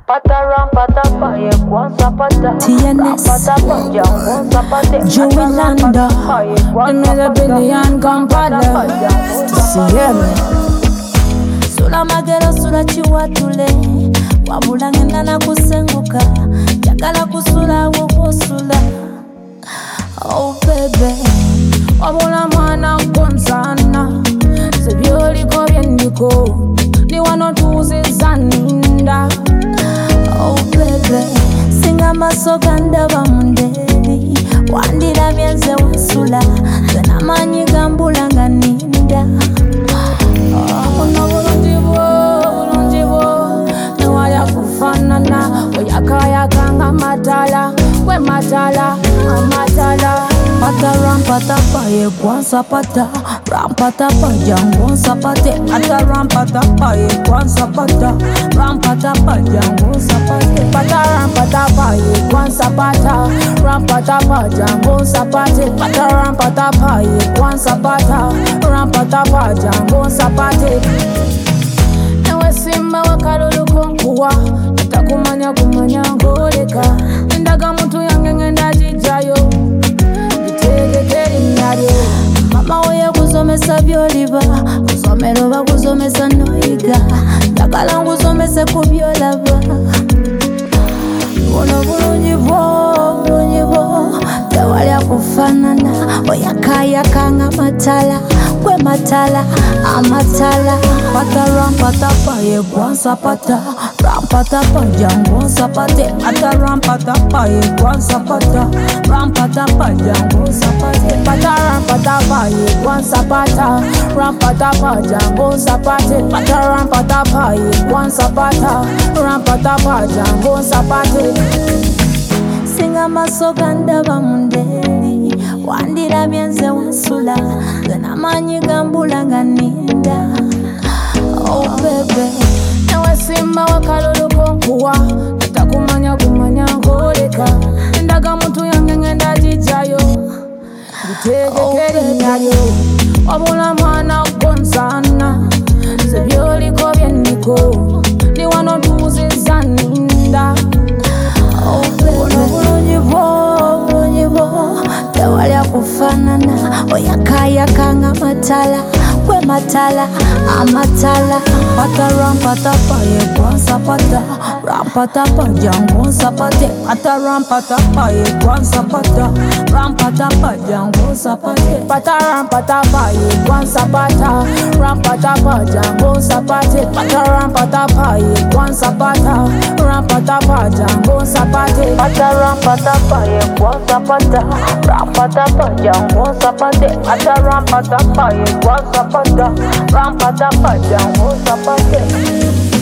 Pataram patapa ye kwanza pata. TNS, Patapa kwanza pate. Joey Landa, another billion Kampala. TCM. Sula magero sula chiwatule, wabula ngenda na kusenguka, jagala kusula wokosula. Oh baby, wabula mwana konsana, sebyoli ko byendiko, ni wano tuze zaninda. Oh baby, singa masoga ndaba mundeli, wandira byenze wasula, zena manyi gambula nga ninda. Ono bulungi bwo, newaya kufanana, oyakayaka nga matala, we matala, amatala. Pata rampatapa ye kwanza pata, rampatapa jango sapate. Pata rampatapa ye kwanza pata, rampatapa jango sapate. Pata rampatapa ye kwanza pata, rampatapa jango sapate. Pata rampatapa ye kwanza pata, rampatapa jango sapate. Ewe simba wakalulu konkuwa, nitakumanya kumanya ngoleka. Ndaga mtu yange ngenda jijayo, mama oye kuzomesa byoliba, kusomeroba kuzomesa noiga, njagala nkuzomese kubyolaba. Buno bulungi bwo, tewali kufanana, oyakayaka nga matala, gwe matala, amatala. Pata rampatapa ye kwanza pata, rampatapa jango sapate. Pata rampatapa ye kwanza pata, rampatapa jango sapate. Pata rampatapa ye kwanza pata, rampatapa jango sapate. Pata rampatapa ye kwanza pata, rampatapa jango sapate. Singa masoga ndaba mundeli, wandira byenze wasula, zena manyi gambula nga ninda. Oh baby, ewe simba wakalulu konkuwa, nitakumanya kumanya ngoleka. Ndaga mtu yange ngenda jijayo, gutegekeri nyayo. Wabula mwana konsana, sebyoli ko byendiko, ni wano tuze zaninda. Oh baby, bulungi bwo, tewali kufanana, oyakayaka nga matala, gwe matala, amatala. Pata rampatapa ye kwanza pata, rampatapa jango sapate. Pata rampatapa ye kwanza pata, rampatapa jango sapate. Pata rampatapa ye kwanza pata, rampatapa jango sapate. Pata rampatapa ye kwanza pata, rampatapa jango sapate. Pata rampatapa ye kwanza pata, rampatapa jango sapate. Pata rampatapa ye kwanza pata, rampatapa jango sapate.